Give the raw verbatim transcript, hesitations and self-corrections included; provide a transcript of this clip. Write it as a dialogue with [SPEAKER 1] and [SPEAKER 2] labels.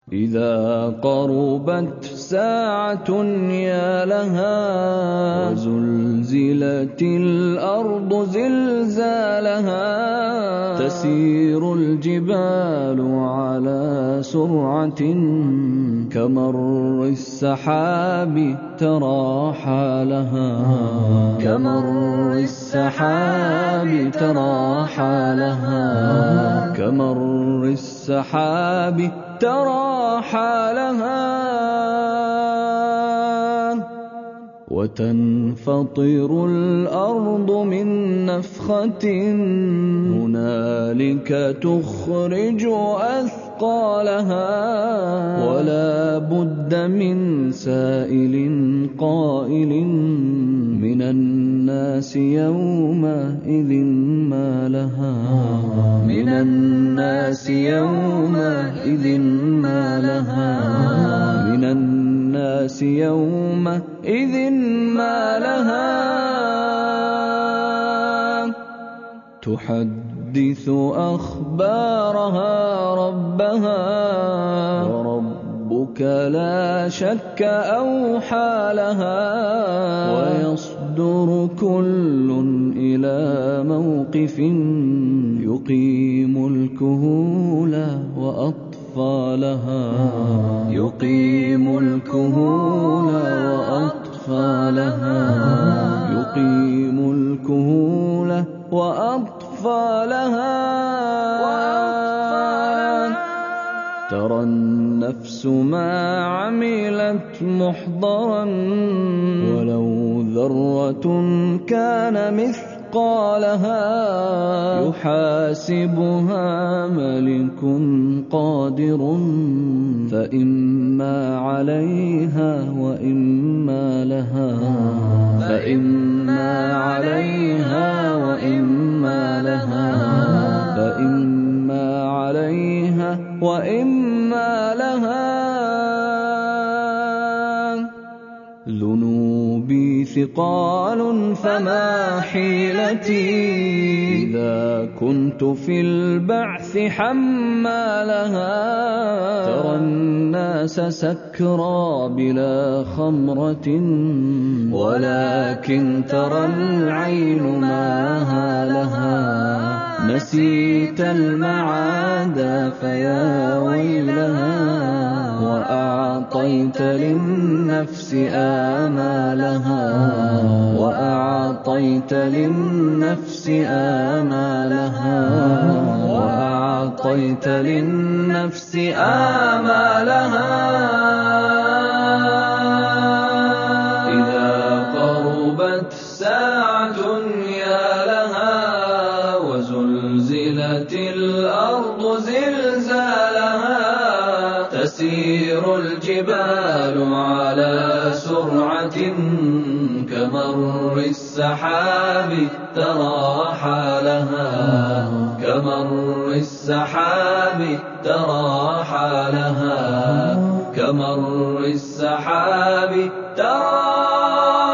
[SPEAKER 1] إذا قربت ساعة يا لها وزلزلت الأرض زلزالها تسير الجبال على سرعة كمر السحاب ترى حالها كمر السحاب ترى حالها كمر السحاب ترى حالها وتنفطر الأرض من نفخة هنالك تخرج أثقالها ولا بد من سائل قائل من الناس يومئذ ما لها من الناس يومئذ ما لها من الناس يومئذ ما لها تحدث أخبارها ربها وربك لا شك أوحى لها ويصدر كل إلى موقف يقيم الكهول وأطفالها يقيم الكهول وأطفالها يقيم الكهول وأطفالها ترى النفس ما عملت محضرا ولو ذرة كان مثقالها يحاسبها ملك قادر فإما عليها وإما لها فإما عليها وإما لها فإما عليها وإما لها ذنوبي ثقال فما حيلتي إذا كنت في البعث حمالها ترى الناس سكرى بلا خمرة ولكن ترى العين ما هالها نسيت المعاد فيا ويلها وأعطيت للنفس آمالها وأعطيت للنفس آمالها وأعطيت للنفس آمالها إذا قربت ساعة يا لها وزلزلت الأرض زلزالها تسير الجبال على سرعة كمر السحاب ترى حالها كمر السحاب ترى حالها كمر السحاب ترى